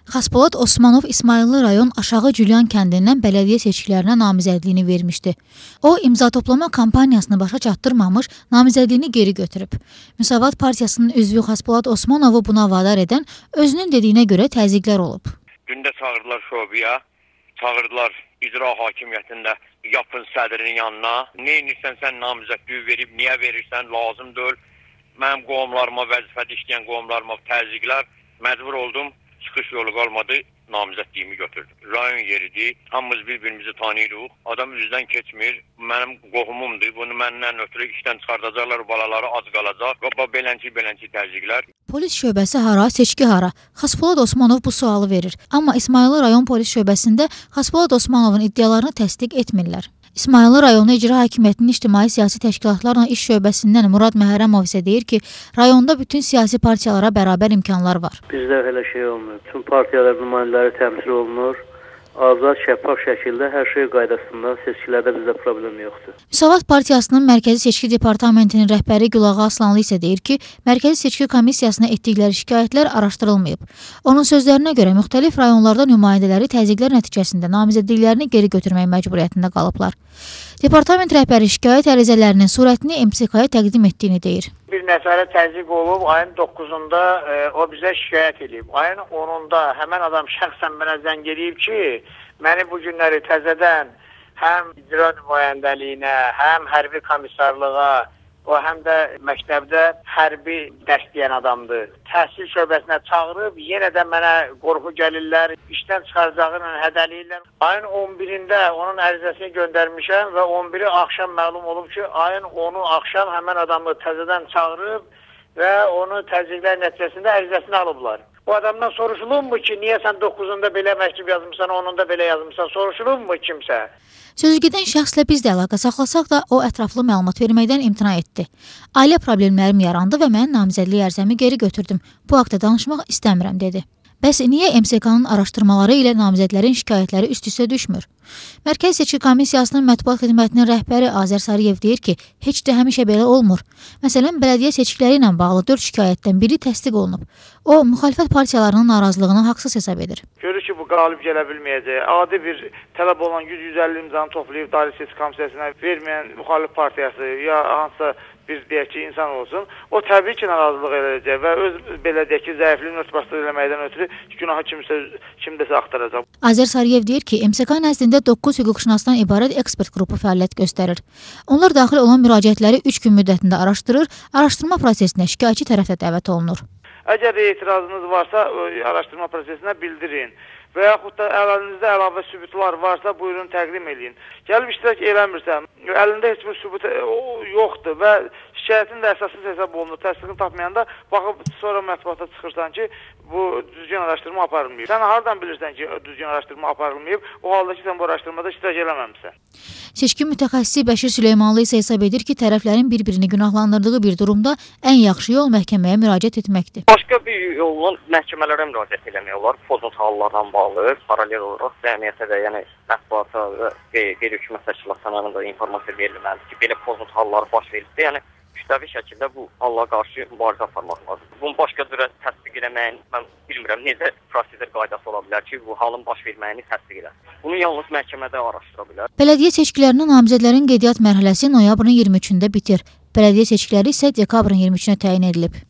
Xaspolad Osmanov İsmayıllı rayon Aşağı Cülyan kəndindən bələdiyyə seçkilərinə namizədliyini vermişdi. O, imza toplama kampaniyasını başa çatdırmamış, namizədliyini geri götürüb. Müsavat Partiyasının üzvü Xaspolad Osmanovu buna vadar edən özünün dediyinə görə təzyiqlər olub. Gündə çağırdılar şobiyə, çağırdılar icra hakimiyyətində yapın sədrinin yanına. Ne inirsən sən namizədliyi verib, niyə verirsən, lazım deyil. Mənim qohumlarıma, vəzifədə işləyən qohumlarıma təzyiqlər, məcbur oldum. Çıxış yolu qalmadı, namizədliyimi götürdüm. Rayon yeridir, hamımız bir-birimizi tanıyırıq. Adam üzdən keçmir, mənim qohumumdur. Bunu məndən ötürü işdən çıxardacaqlar, balaları ac qalacaq. Belənçi təzyiqlər. Polis şöbəsi hara, seçki hara? Xaspolad Osmanov bu sualı verir. Amma İsmayıllı rayon polis şöbəsində Xaspolad Osmanovun iddialarını təsdiq etmirlər. İsmayıllı rayonu İcra Hakimiyyətinin İctimai-Siyasi Təşkilatlarla İş şöbəsindən Murad Məhərrəmov isə deyir ki, rayonda bütün siyasi partiyalara bərabər imkanlar var. Bizdə elə şey olmur. Tüm partiyalar nümayəndələri təmsil olunur. Azad, şəffaf şəkildə hər şey qaydasında, seçkilərdə bizdə problem yoxdur. Müsavat Partiyasının Mərkəzi Seçki Departamentinin rəhbəri Gülağa Aslanlı isə deyir ki, Mərkəzi Seçki Komissiyasına etdikləri şikayətlər araşdırılmayıb. Onun sözlərinə görə müxtəlif rayonlarda nümayəndələri təzyiqlər nəticəsində namizədliklərini geri götürmək məcburiyyətində qalıblar. Departament rəhbəri şikayət ərizələrinin surətini MSK-ya təqdim etdiyini deyir. Bir nəfərə təzyiq olub, ayın 9-unda o bizə şikayət edib. Ayın 10-unda həmən adam şəxsən mənə zəng edib ki, məni bu günləri təzədən həm icra nümayəndəliyinə, həm hərbi komissarlığa, o həm də məktəbdə hərbi dərs deyən adamdır. Təhsil şöbəsinə çağırıb, yenə də mənə qorxu gəlirlər, işdən çıxaracağını hədəliyirlər. Ayın 11-də onun ərizəsini göndərmişəm və 11-i axşam məlum olub ki, ayın 10-u axşam həmən adamı təzədən çağırıb və onu təzyiqlər nəticəsində ərizəsini alıblar. O adamdan soruşulurmu ki, niyə sən 9-unda belə məktub yazmışsan, 10-unda belə yazmışsan, soruşulurmu kimsə? Sözügedən şəxslə biz də əlaqə saxlasaq da, o ətraflı məlumat verməkdən imtina etdi. Ailə problemlərim yarandı və mən namizədlik ərizəmi geri götürdüm. Bu haqda danışmaq istəmirəm, dedi. Bəs niyə MSK-nın araşdırmaları ilə namizədlərin şikayətləri üst-üstə düşmür? Mərkəzi Seçki Komissiyasının mətbuat xidmətinin rəhbəri Azər Sarıyev deyir ki, heç də həmişə belə olmur. Məsələn, bələdiyyə seçkiləri ilə bağlı 4 şikayətdən biri təsdiq olunub. O, müxalifət partiyalarının narazılığını haqsız hesab edir. Görür ki, bu qalib gələ bilməyəcək. Adi bir tələb olan 100-150 imzanı toplayıb Dairə Seçki Komissiyasına verməyən müxalif partiyası ya hansısa bir deyək ki, insan olsun, o təbii ki, narazılıq edəcək və öz belə deyək ki, zəifliyini örtbasdır eləməkdən ötürü günahı kimdəsə axtaracaq. Azər Sarıyev deyir ki, MSK nəzdində 9 hüquqşünasdan ibarət ekspert qrupu fəaliyyət göstərir. Onlar daxil olan müraciətləri 3 gün müddətində araşdırır, araşdırma prosesinə şikayətçi tərəfdə dəvət olunur. Əgər etirazınız varsa, araşdırma prosesinə bildirin və yaxud da əlinizdə əlavə sübutlar varsa, buyurun təqdim edin. Gəlib iştirak eləmirsən, əlində heç bir sübut yoxdur və şikayətin də əsassız hesab olunur. Təsdiqini tapmayanda baxıb sonra mətbuata çıxırsan ki, bu düzgün araşdırma aparılmayıb. Sən hardan bilirsən ki, düzgün araşdırma aparılmayıb, o halda ki, sən bu araşdırmada iştirak eləməmsən. Seçki mütəxəssisi Bəşir Süleymanlı isə hesab edir ki, tərəflərin bir-birini günahlandırdığı bir durumda ən yaxşı yol məhkəməyə müraciət etməkdir. Başqa bir yolla məhkəmələrə müraciət eləmək olar, pozuntu hallardan bağlı, paralel olaraq cəmiyyətə də, yəni mətbuata və qeyri-hökumət təşkilatlarına da informasiya verilməlidir ki, belə pozuntu halları baş verildi. Yəni kütləvi şəkildə bu hallara qarşı mübarizə aparmaq lazım. Bunu başqa cürə təsdiq eləməyin, mən bilmirəm, necə prosedur qaydası ola bilər ki, bu halın baş verməyini təsdiq edə. Bunu yalnız məhkəmədə araşdıra bilər. Bələdiyyə seçkilərinə namizədlərin qeydiyyat mərhələsi noyabrın 23-də bitir. Bələdiyyə seçkiləri isə dekabrın 23-nə təyin edilib.